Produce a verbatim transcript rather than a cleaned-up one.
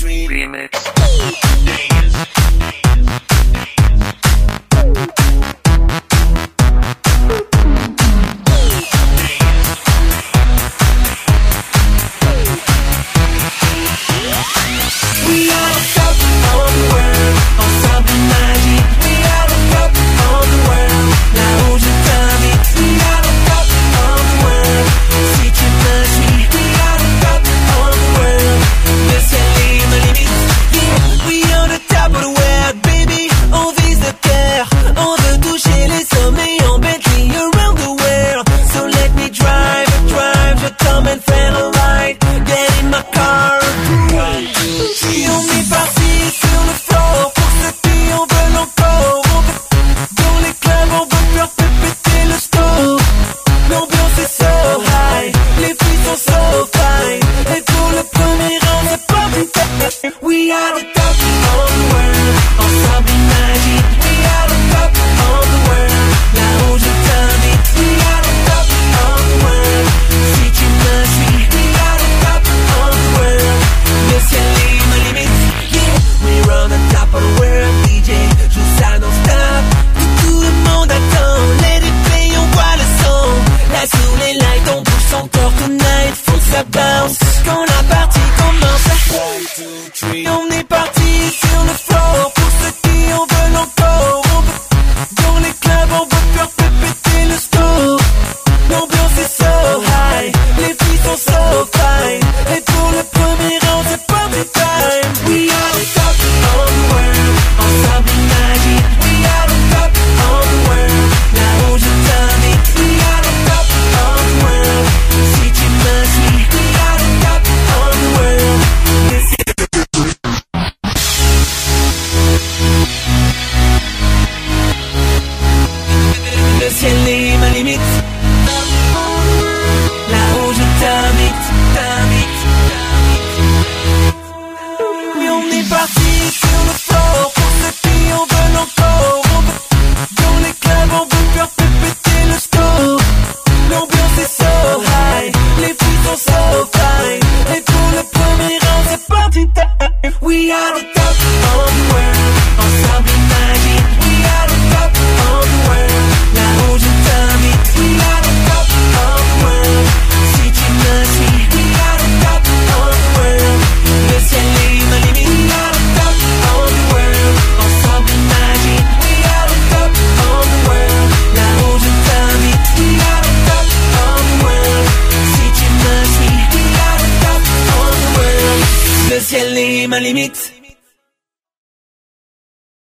Three Remix. We are the top of the world, ensemble magique. We are the top of the world, là où je t'invite. We are the top of the world, si tu me suis. We are the top of the world, le ciel est ma limite. Yeah, we are the top of the world, baby. On vise le cœur, on veut toucher les sommets en Bentley around the world. So let me drive, drive, je t'emmène faire a ride. Get in my car. Si on est parti sur le floor, pour ceux qui en veulent encore, on veut, dans les clubs on veut faire péter le score. L'ambiance est so high, les filles sont so fine, et pour le premier rang c'est parti. We are the top of the world, ensemble magique. We are the top of the world, là où je t'invite. We are the top of the world, si tu me suis. We are the top of the world, le ciel est ma limite. Yeah, we're on the top of the world, D J, joue ça non-stop. Que tout le monde attend, let it play, on voit le son. Là sous les lights, on bouge son corps tonight, faut que ça bounce. Quand la partie commence, one, two, three. On est parti sur le floor, pour ceux qui en veulent encore. On veut, dans les clubs, on veut faire péter le score. L'ambiance est so high, les filles sont so fine, et pour le premier rang, c'est party time. We are the top of the world, ensemble magique. We are the top of the world, là où je t'invite. We are the top of the world, si tu me suis. We are the top of the world. Le ciel est ma limite, là où je t'invite, t'invite. Oui, on est parti sur le floor, pour ceux qui en veulent encore. On veut, dans les clubs, on veut faire péter le score. L'ambiance est so high, les filles sont so fine, et pour le premier rang, c'est parti time. We are the top of the world, ensemble magique. We are the top of the world, là où je t'invite. We are the top of the world, si tu me suis. We are the top of the world, le ciel est ma limite. We are the top of the world, ensemble magique. We are the top of the world, là où je t'invite. We are the top of the world, si tu me suis. We are the top of the world, le ciel est ma limite.